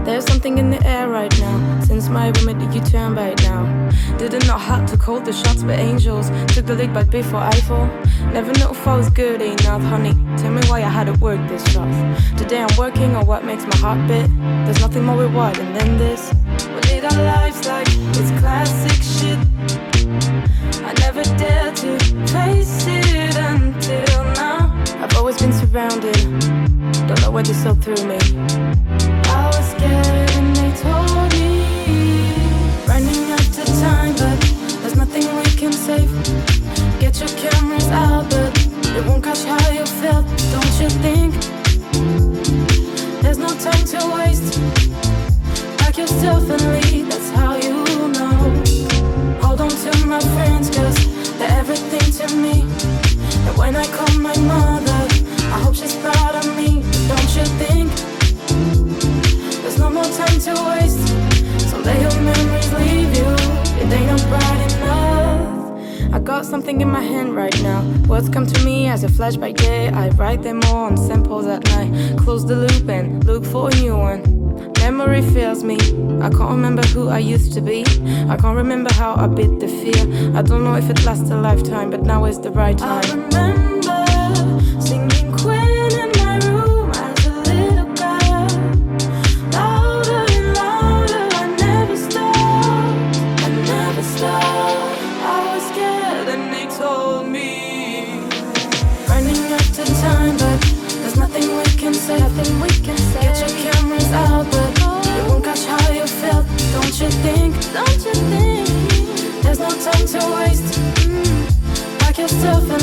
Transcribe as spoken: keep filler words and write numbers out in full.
There's something in the air right now. Since my room did you turn right now? Didn't know how to call the shots, but angels took the lead but before I fall. Never know if I was good enough, honey. Tell me why I had to work this rough. Today I'm working on what makes my heart beat. There's nothing more rewarding than this. We did our lives like it's classic shit. I never dared to face it until now. I've always been surrounded, don't know what you saw through me. I was scared and they told me running after time, but there's nothing we can save. Get your cameras out, but it won't catch how you felt, don't you think? There's no time to waste. Pack yourself and leave, that's how you know. Hold on to my friends, cause they're everything to me. And when I call my mother, I hope she's proud of me, don't you think? There's no more time to waste. Someday your memories leave you, it ain't not bright enough. I got something in my hand right now. Words come to me as a flash by day. I write them all on samples at night. Close the loop and look for a new one. Memory fails me, I can't remember who I used to be. I can't remember how I beat the fear. I don't know if it lasts a lifetime, but now is the right time. I remember singing Queen in my room as a little girl. Louder and louder, I never stopped, I never stopped. I was scared and they told me running after time, but there's nothing we can say, nothing we can say. Get your cameras out, but it won't catch how you felt, don't you think? Don't you think? There's no time to waste. mm. Pack yourself